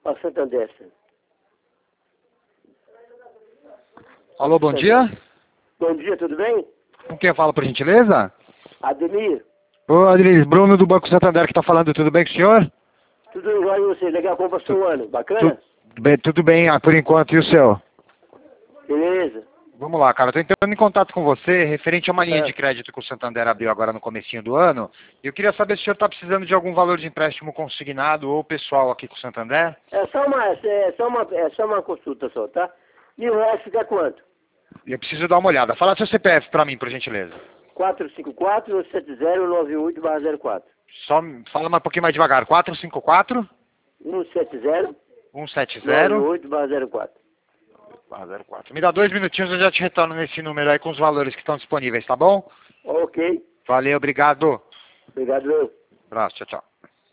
Ó, Santander. Alô, bom dia. Bom dia, tudo bem? Com quem eu falo, por gentileza? Ademir, Ô, Adriles, Bruno do Banco Santander que tá falando. Tudo bem com o senhor? tudo igual e você? Legal, como passou o ano? Bacana? Tudo bem, por enquanto. E o seu? Beleza. Vamos lá, cara. Eu tô entrando em contato com você referente a uma linha É. de crédito que o Santander abriu agora no comecinho do ano. E eu queria saber se o senhor está precisando de algum valor de empréstimo consignado ou pessoal aqui com o Santander. É só uma consulta só, tá? R$ 1.000 fica quanto? E eu preciso dar uma olhada. Fala seu CPF para mim, por gentileza. 454-7098-04. Só fala mais um pouquinho mais devagar. 454 170 170 98-04. 04. Me dá 2 minutinhos, eu já te retorno nesse número aí com os valores que estão disponíveis, tá bom? Ok. Valeu, obrigado. Obrigado, eu. Abraço, tchau, tchau.